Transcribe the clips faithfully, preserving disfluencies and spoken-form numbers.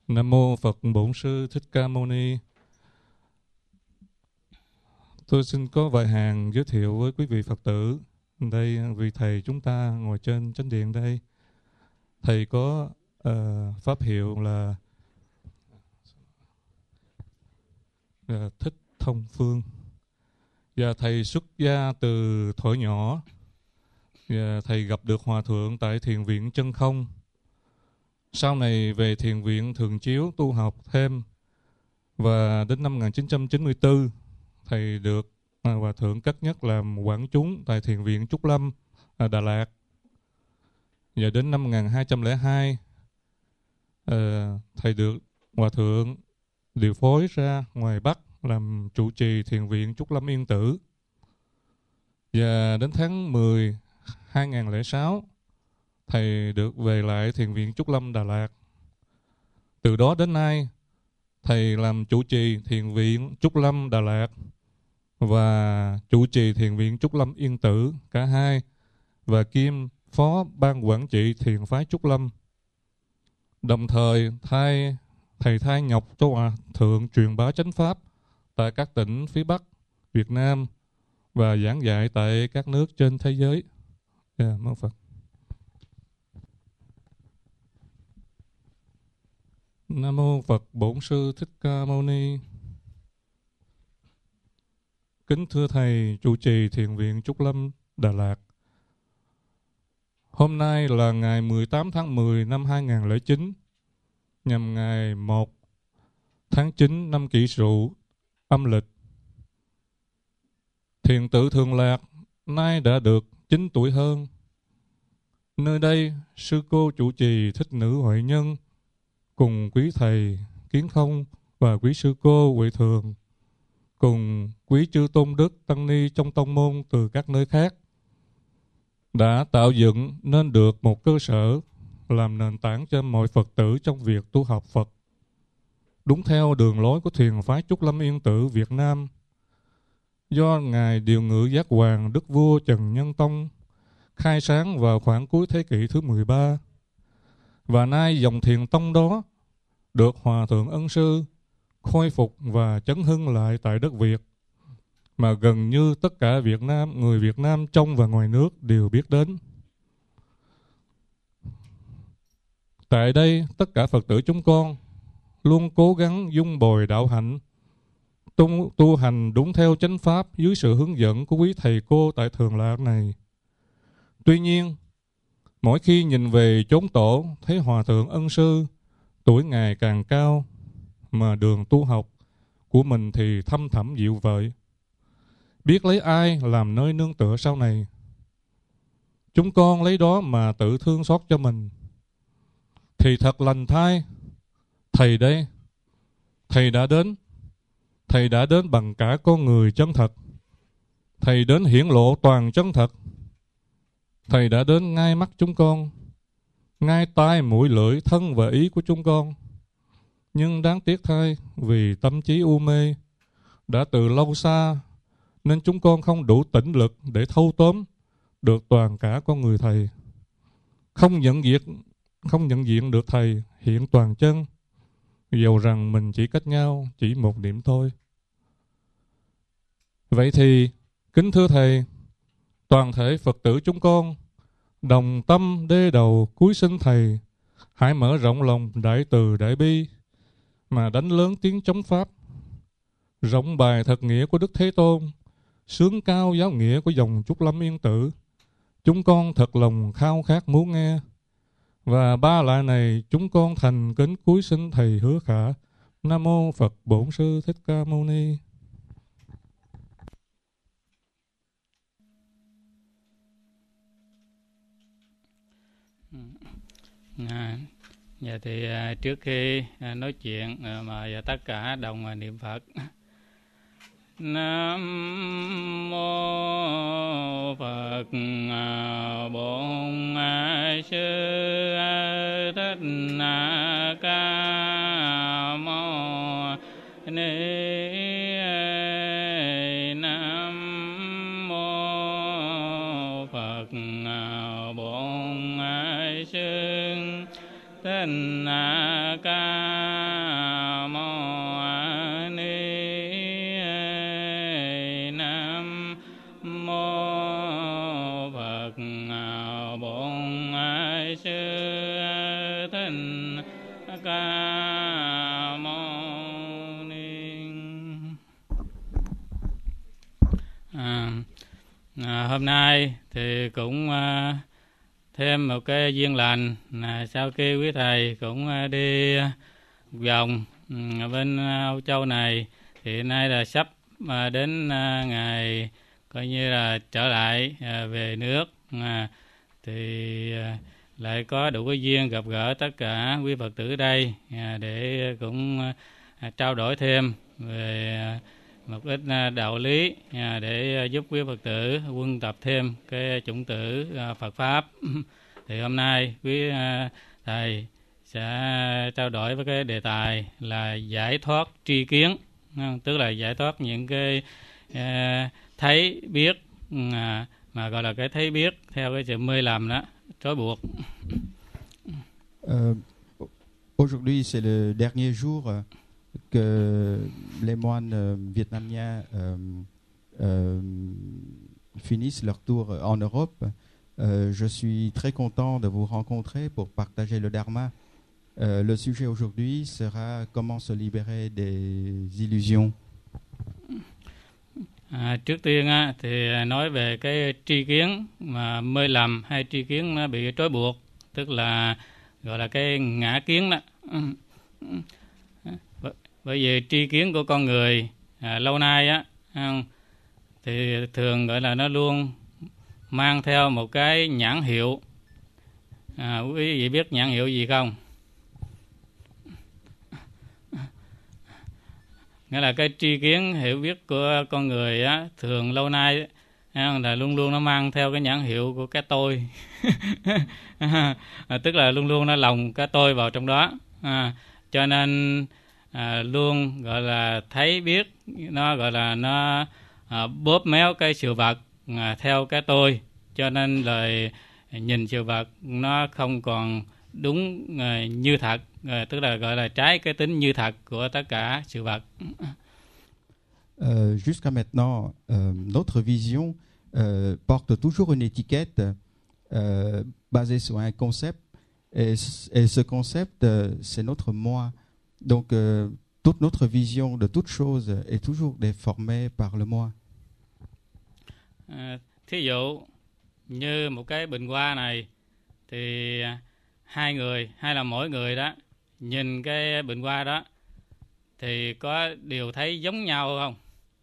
Nam mô Phật Bổn Sư Thích Ca Mâu Ni. Tôi xin có vài hàng giới thiệu với quý vị Phật tử. Đây, vị thầy chúng ta ngồi trên chánh điện đây. Thầy có uh, pháp hiệu là uh, Thích Thông Phương. Và thầy xuất gia từ thuở nhỏ. Và thầy gặp được Hòa Thượng tại Thiền viện Chân Không. Sau này về Thiền viện Thường Chiếu tu học thêm. Và đến năm một nghìn chín trăm chín mươi tư, thầy được à, Hòa Thượng cất nhắc làm quản chúng tại Thiền viện Trúc Lâm, à, Đà Lạt. Và đến năm một nghìn hai trăm lẻ hai, à, thầy được Hòa Thượng điều phối ra ngoài Bắc làm trụ trì Thiền viện Trúc Lâm Yên Tử. Và đến tháng mười hai nghìn không trăm lẻ sáu, thầy được về lại Thiền viện Trúc Lâm Đà Lạt. Từ đó đến nay, thầy làm trụ trì Thiền viện Trúc Lâm Đà Lạt và trụ trì Thiền viện Trúc Lâm Yên Tử cả hai, và kiêm phó ban quản trị Thiền phái Trúc Lâm. Đồng thời thay thầy thay nhọc cho Hòa Thượng truyền bá chánh pháp tại các tỉnh phía Bắc Việt Nam và giảng dạy tại các nước trên thế giới. Yeah, mong Phật. Nam mô Phật Bổn Sư Thích Ca Mâu Ni. Kính thưa thầy trụ trì Thiền viện Trúc Lâm Đà Lạt. Hôm nay là ngày mười tám tháng mười năm hai nghìn không trăm lẻ chín, nhằm ngày một tháng chín năm Kỷ Sửu âm lịch. Thiền tự Thường Lạc nay đã được chín tuổi hơn. Nơi đây, sư cô trụ trì Thích Nữ Huệ Nhân cùng quý thầy Kiến Không và quý sư cô Huệ Thường cùng quý chư tôn đức tăng ni trong tông môn từ các nơi khác đã tạo dựng nên được một cơ sở làm nền tảng cho mọi Phật tử trong việc tu học Phật đúng theo đường lối của Thiền phái Trúc Lâm Yên Tử Việt Nam, do Ngài Điều Ngự Giác Hoàng Đức Vua Trần Nhân Tông khai sáng vào khoảng cuối thế kỷ thứ mười ba. Và nay dòng thiền tông đó được Hòa Thượng Ân Sư khôi phục và chấn hưng lại tại đất Việt, mà gần như tất cả Việt Nam, người Việt Nam trong và ngoài nước đều biết đến. Tại đây, tất cả Phật tử chúng con luôn cố gắng dung bồi đạo hạnh, tu, tu hành đúng theo chánh pháp dưới sự hướng dẫn của quý thầy cô tại Thường Lạc này. Tuy nhiên, mỗi khi nhìn về chốn tổ, thấy Hòa Thượng Ân Sư tuổi ngày càng cao, mà đường tu học của mình thì thâm thẳm dịu vợi, biết lấy ai làm nơi nương tựa sau này. Chúng con lấy đó mà tự thương xót cho mình. Thì thật lành thay, thầy đây, thầy đã đến, thầy đã đến bằng cả con người chân thật, thầy đến hiển lộ toàn chân thật, thầy đã đến ngay mắt chúng con, ngay tai mũi lưỡi thân và ý của chúng con. Nhưng đáng tiếc thay, vì tâm trí u mê đã từ lâu xa, nên chúng con không đủ tĩnh lực để thâu tóm được toàn cả con người thầy. Không nhận diện, không nhận diện được thầy hiện toàn chân, dầu rằng mình chỉ cách nhau chỉ một điểm thôi. Vậy thì, kính thưa thầy, toàn thể Phật tử chúng con đồng tâm đê đầu cúi xin thầy, hãy mở rộng lòng đại từ đại bi mà đánh lớn tiếng chống pháp, rộng bài thật nghĩa của Đức Thế Tôn, sướng cao giáo nghĩa của dòng Trúc Lâm Yên Tử. Chúng con thật lòng khao khát muốn nghe. Và ba lại này chúng con thành kính cúi xin thầy hứa khả. Nam mô Phật Bổn Sư Thích Ca Mâu Ni. À, dạ thì à, trước khi à, nói chuyện à, mời tất cả đồng à, niệm Phật. Nam mô Phật à, Bổn à, Sư à, Thích à, Ca Mâu Ni. Nam mô Phật à, Bổn à, Sư Thích Ca Mâu Ni. Nam mô Phật Bổn Sư Thích Ca Mâu Ni. À, à, hôm nay thì cũng à, thêm một cái duyên lành là sau khi quý thầy cũng à, đi một vòng à, bên Âu Châu này, thì nay là sắp à, đến à, ngày coi như là trở lại à, về nước, à, thì à, lại có đủ cái duyên gặp gỡ tất cả quý Phật tử ở đây à, để cũng à, trao đổi thêm về à, một ít à, đạo lý à, để à, giúp quý Phật tử quân tập thêm cái chủng tử à, Phật Pháp. Thì hôm nay quý à, thầy sẽ trao đổi với cái đề tài là giải thoát tri kiến, tức là giải thoát những cái à, thấy biết à, mà gọi là cái thấy biết theo cái sự mê lầm đó, trói buộc. Euh, aujourd'hui, c'est le dernier jour que les moines euh, vietnamiens euh, euh, finissent leur tour en Europe. Euh, je suis très content de vous rencontrer pour partager le Dharma. Euh, le sujet aujourd'hui sera comment se libérer des illusions. À, trước tiên á, thì nói về cái tri kiến mà mê lầm hay tri kiến nó bị trói buộc, tức là gọi là cái ngã kiến đó. Bởi vì tri kiến của con người à, lâu nay á thì thường gọi là nó luôn mang theo một cái nhãn hiệu. À, quý vị biết nhãn hiệu gì không? Nghĩa là cái tri kiến hiểu biết của con người á, thường lâu nay á, là luôn luôn nó mang theo cái nhãn hiệu của cái tôi. À, tức là luôn luôn nó lồng cái tôi vào trong đó. À, cho nên à, luôn gọi là thấy biết, nó gọi là nó à, bóp méo cái sự vật à, theo cái tôi, cho nên lời nhìn sự vật nó không còn đúng à, như thật, à, tức là gọi là trái cái tính như thật của tất cả sự vật. Euh, jusqu'à maintenant, euh, notre vision euh, porte toujours une étiquette euh, basée sur un concept, et, et ce concept, euh, c'est notre moi. Donc, euh, toute notre vision de toute chose est toujours déformée par le moi. À, thí dụ như một cái bình hoa này, thì hai người hay là mỗi người đó nhìn cái bình hoa đó thì có đều thấy giống nhau không?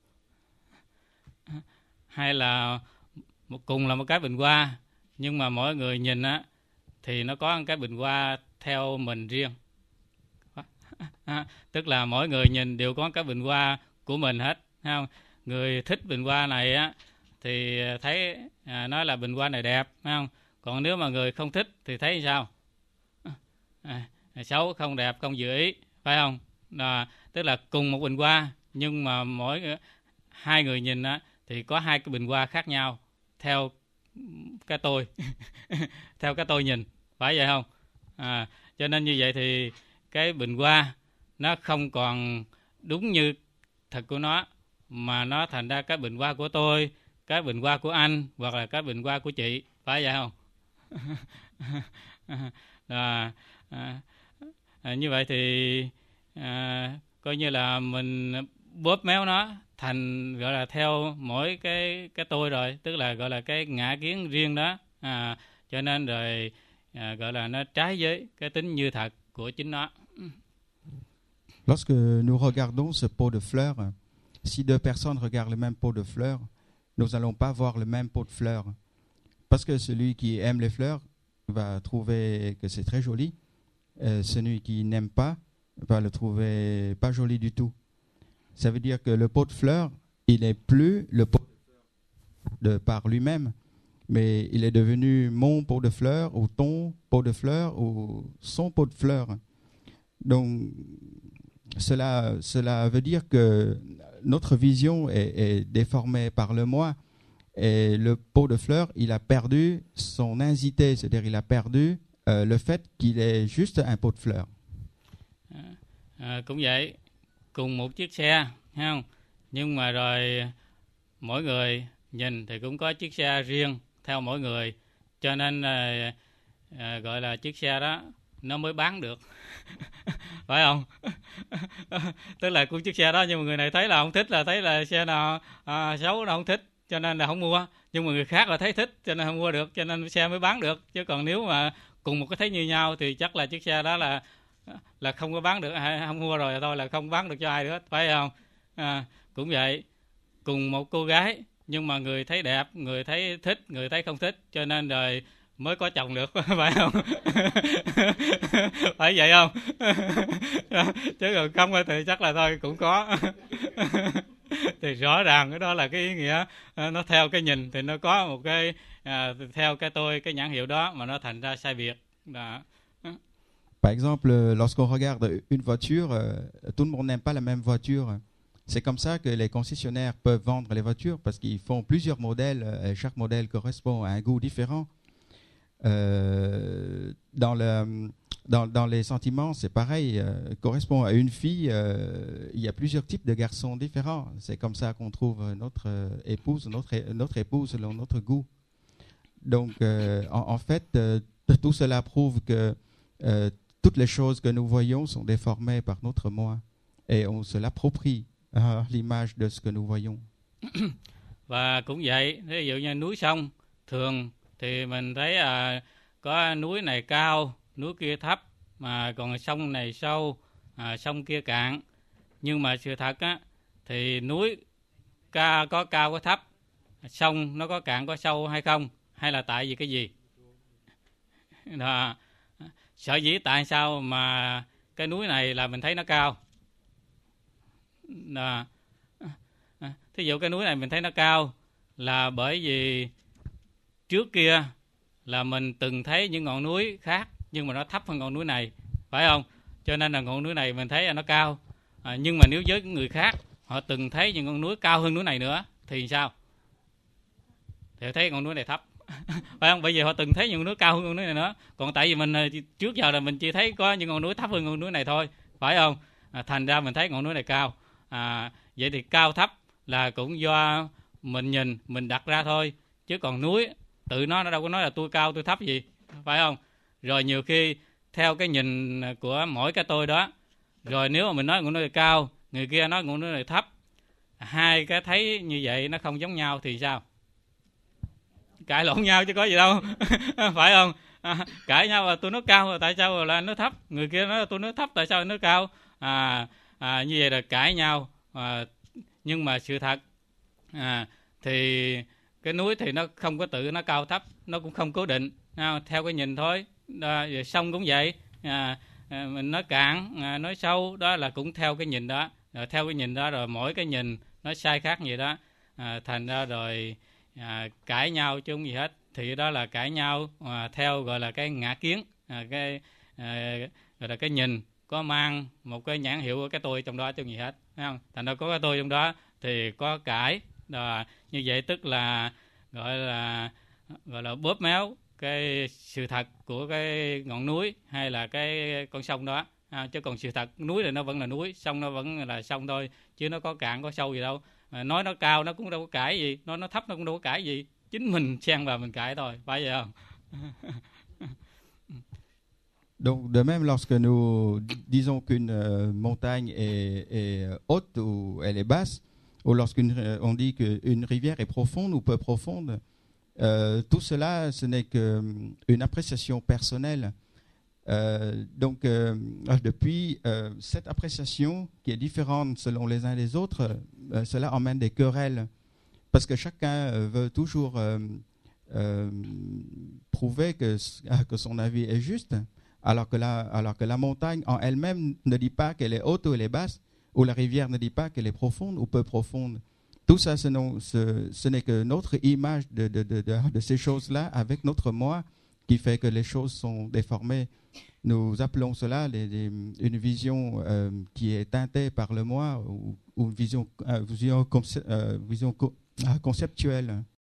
Hay là một cùng là một cái bình hoa, nhưng mà mỗi người nhìn á thì nó có một cái bình hoa theo mình riêng. À, tức là mỗi người nhìn đều có cái bình hoa của mình hết, không? Người thích bình hoa này á thì thấy à, nói là bình hoa này đẹp, không? Còn nếu mà người không thích thì thấy sao? À, xấu, không đẹp, không dự ý, phải không? À, tức là cùng một bình hoa, nhưng mà mỗi hai người nhìn á thì có hai cái bình hoa khác nhau theo cái tôi, theo cái tôi nhìn, phải vậy không? À, cho nên như vậy thì cái bình hoa nó không còn đúng như thật của nó, mà nó thành ra cái bình hoa của tôi, cái bình hoa của anh, hoặc là cái bình hoa của chị, phải vậy không? À, à, à, như vậy thì à, coi như là mình bóp méo nó thành gọi là theo mỗi cái cái tôi rồi, tức là gọi là cái ngã kiến riêng đó, à, cho nên rồi à, gọi là nó trái với cái tính như thật của chính nó. Lorsque nous regardons ce pot de fleurs, si deux personnes regardent le même pot de fleurs, nous n'allons pas voir le même pot de fleurs. Parce que celui qui aime les fleurs va trouver que c'est très joli, et celui qui n'aime pas va le trouver pas joli du tout. Ça veut dire que le pot de fleurs, il n'est plus le pot de fleurs de par lui-même, mais il est devenu mon pot de fleurs, ou ton pot de fleurs, ou son pot de fleurs. Donc, cela, cela veut dire que notre vision est, est déformée par le moi, et le pot de fleurs, il a perdu son incité, c'est-à-dire il a perdu euh, le fait qu'il est juste un pot de fleurs. À, à, cũng vậy, cùng một chiếc xe, thấy không? Nhưng mà rồi mỗi người nhìn thì cũng có chiếc xe riêng theo mỗi người, cho nên à, à, gọi là chiếc xe đó nó mới bán được. Phải không? Tức là của chiếc xe đó, nhưng mà người này thấy là không thích, là thấy là xe nào à, xấu nó không thích, cho nên là không mua. Nhưng mà người khác là thấy thích cho nên không mua được, cho nên xe mới bán được. Chứ còn nếu mà cùng một cái thấy như nhau thì chắc là chiếc xe đó là là không có bán được, không mua rồi thôi là không bán được cho ai nữa, phải không? À, cũng vậy, cùng một cô gái nhưng mà người thấy đẹp, người thấy thích, người thấy không thích, cho nên rồi mới có chồng được, phải không? Phải vậy không? Chứ còn không thì chắc là thôi cũng có. Thì rõ ràng cái đó là cái ý nghĩa, nó theo cái nhìn thì nó có một cái à, theo cái tôi, cái nhãn hiệu đó mà nó thành ra sai biệt đó. Par exemple, lorsqu'on regarde une voiture, euh, tout le monde n'aime pas la même voiture. C'est comme ça que les concessionnaires peuvent vendre les voitures parce qu'ils font plusieurs modèles et chaque modèle correspond à un goût différent. Euh, dans, le, dans, dans les sentiments, c'est pareil. Euh, correspond à une fille, euh, il y a plusieurs types de garçons différents. C'est comme ça qu'on trouve notre épouse, notre, notre épouse selon notre goût. Donc, euh, en, en fait, euh, tout cela prouve que euh, toutes les choses que nous voyons sont déformées par notre moi et on se l'approprie à l'image de ce que nous voyons. Và cũng vậy, ví dụ như núi sông, thường thì mình thấy à, có núi này cao, núi kia thấp, mà còn sông này sâu, à, sông kia cạn. Nhưng mà sự thật á, thì núi ca, có cao có thấp, sông nó có cạn có sâu hay không, hay là tại vì cái gì? Đó. Sở dĩ tại sao mà cái núi này là mình thấy nó cao? Đó. Thí dụ cái núi này mình thấy nó cao là bởi vì trước kia là mình từng thấy những ngọn núi khác nhưng mà nó thấp hơn ngọn núi này, phải không? Cho nên là ngọn núi này mình thấy là nó cao. À, nhưng mà nếu với người khác họ từng thấy những ngọn núi cao hơn núi này nữa thì sao? Thì thấy ngọn núi này thấp. Phải không? Bởi vì họ từng thấy những ngọn núi cao hơn ngọn núi này nữa. Còn tại vì mình trước giờ là mình chỉ thấy có những ngọn núi thấp hơn ngọn núi này thôi, phải không? À, thành ra mình thấy ngọn núi này cao. À, vậy thì cao thấp là cũng do mình nhìn, mình đặt ra thôi. Chứ còn núi tự nó nó đâu có nói là tôi cao tôi thấp gì, phải không? Rồi nhiều khi theo cái nhìn của mỗi cái tôi đó, rồi nếu mà mình nói ngọn núi này cao, người kia nói ngọn núi này thấp, hai cái thấy như vậy nó không giống nhau thì sao? Cãi lộn nhau chứ có gì đâu. Phải không? À, cãi nhau là tôi nói cao tại sao là nó thấp, người kia nói là tôi nói thấp tại sao nó cao. À, à, như vậy là cãi nhau. À, nhưng mà sự thật à, thì cái núi thì nó không có tự nó cao thấp, nó cũng không cố định, à, theo cái nhìn thôi. À, sông cũng vậy, à, à, mình nói cạn, à, nói sâu, đó là cũng theo cái nhìn đó. Rồi theo cái nhìn đó rồi mỗi cái nhìn nó sai khác vậy đó, à, thành ra rồi à, cãi nhau chứ không gì hết. Thì đó là cãi nhau à, theo gọi là cái ngã kiến, à, cái à, gọi là cái nhìn có mang một cái nhãn hiệu của cái tôi trong đó chứ không gì hết, thấy không? Thành ra có cái tôi trong đó thì có cãi. Đó, như vậy tức là gọi là gọi là bóp méo cái sự thật của cái ngọn núi hay là cái con sông đó. À, chứ còn sự thật núi thì nó vẫn là núi, sông nó vẫn là sông thôi, chứ nó có cạn có sâu gì đâu. À, nói nó cao nó cũng đâu có cãi gì, nói nó thấp nó cũng đâu có cãi gì, chính mình xen vào mình cãi thôi, phải vậy không? Donc, de même, lorsque nous disons qu'une euh, montagne est, est haute ou elle est basse, ou lorsqu'on euh, dit qu'une rivière est profonde ou peu profonde, euh, tout cela, ce n'est qu'une appréciation personnelle. Euh, donc, euh, depuis euh, cette appréciation qui est différente selon les uns les autres, euh, cela emmène des querelles, parce que chacun euh, veut toujours euh, euh, prouver que, que son avis est juste. Alors que, la, alors que la montagne en elle-même ne dit pas qu'elle est haute ou elle est basse, ou la rivière ne dit pas qu'elle est profonde ou peu profonde. Tout ça, ce, ce, ce n'est que notre image de, de, de, de, de ces choses-là avec notre moi qui fait que les choses sont déformées. Nous appelons cela les, les, une vision euh, qui est teintée par le moi ou, ou une vision, euh, vision, conce, euh, vision co, euh, conceptuelle.